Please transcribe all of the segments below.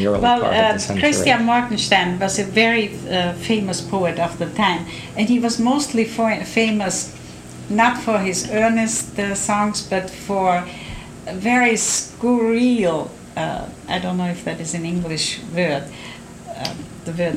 the early part of the century. Christian Morgenstern was a very famous poet of the time, and he was mostly famous not for his earnest songs, but for very scurril, I don't know if that is an English word, the word.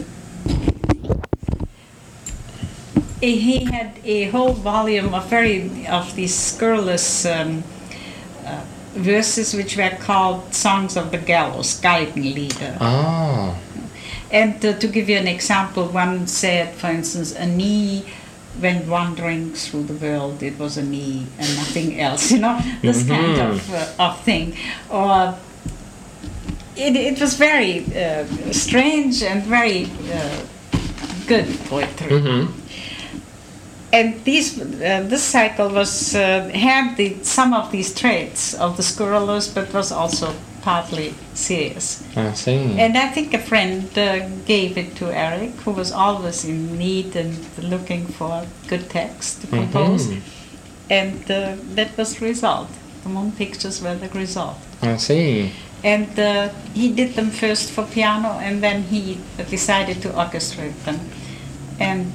He had a whole volume of these scurrilous verses which were called Songs of the Gallows, Galgenlieder. Ah. And to give you an example, one said, for instance, a knee went wandering through the world, it was a knee and nothing else, this kind of thing. Or it was very strange and very good poetry. Mm-hmm. And this cycle was had some of these traits of the scurrilous, but was also partly serious. I see. And I think a friend gave it to Eric, who was always in need and looking for good text to compose. And that was the result. The Moon Pictures were the result. I see. And he did them first for piano, and then he decided to orchestrate them. And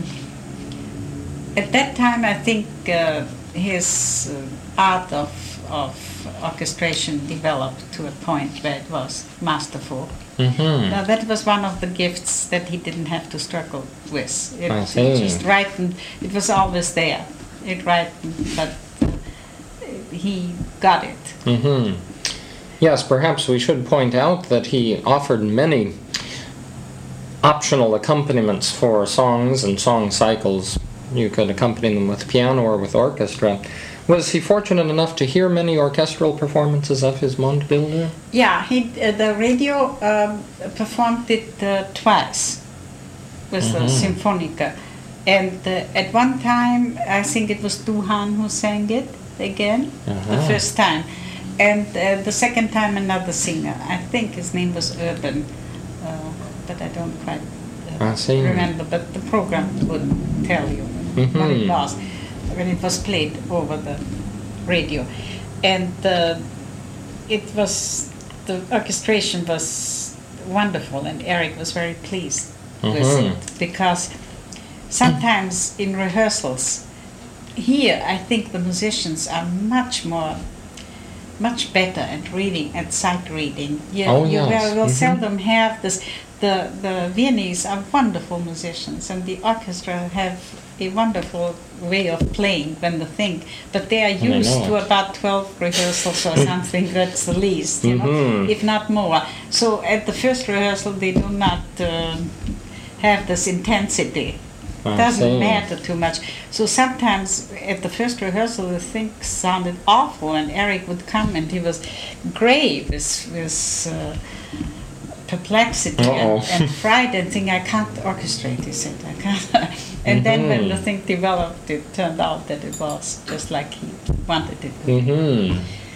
at that time, I think his art of orchestration developed to a point where it was masterful. Now, that was one of the gifts that he didn't have to struggle with. It just ripened. It was always there. It ripened, but he got it. Yes, perhaps we should point out that he offered many optional accompaniments for songs and song cycles. You could accompany them with piano or with orchestra. Was he fortunate enough to hear many orchestral performances of his Mondbilder? Yeah, the radio performed it twice with the Symphonica. And at one time, I think it was Duhan who sang it again, the first time. And the second time, another singer. I think his name was Urban, but I don't quite remember. But the program would tell you what it was when it was played over the radio. And the orchestration was wonderful, and Eric was very pleased with it, because sometimes in rehearsals here, I think the musicians are much better at reading, at sight reading. You will seldom have this. The Viennese are wonderful musicians, and the orchestra have a wonderful way of playing when they think, but they are used to about 12 rehearsals or something, that's the least, if not more. So at the first rehearsal they do not have this intensity. It doesn't matter too much. So sometimes at the first rehearsal the thing sounded awful, and Eric would come and he was grave with perplexity and fright, and think, I can't orchestrate, he said, I can't. And then when the thing developed, it turned out that it was just like he wanted it to be.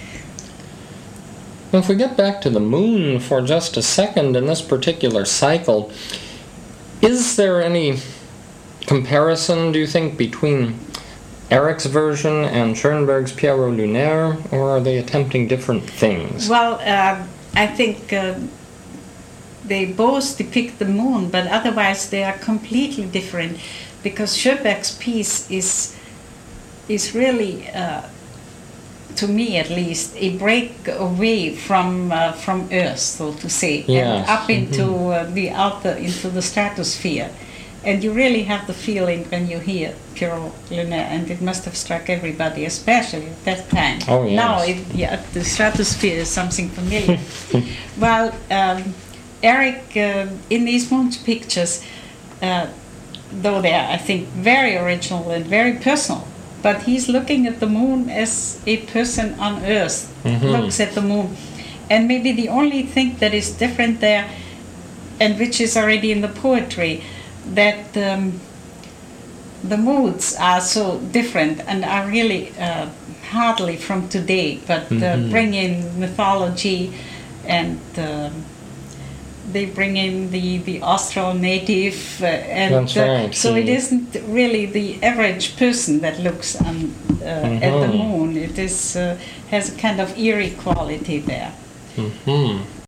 Well, if we get back to the Moon for just a second in this particular cycle, is there any comparison, do you think, between Eric's version and Schoenberg's Pierrot Lunaire, or are they attempting different things? Well, I think they both depict the moon, but otherwise they are completely different, because Schoenberg's piece is really, to me at least, a break away from Earth, so to say, and up into the outer, into the stratosphere. And you really have the feeling when you hear Pierrot Lunaire, and it must have struck everybody, especially at that time. Oh, yes. Now, the stratosphere is something familiar. Well, Eric, in these Moon Pictures, though they are, I think, very original and very personal, but he's looking at the moon as a person on Earth looks at the moon. And maybe the only thing that is different there, and which is already in the poetry, that the moods are so different and are really hardly from today, but bring in mythology, and they bring in the Austral native, and so it isn't really the average person that looks on, at the moon. It is has a kind of eerie quality there.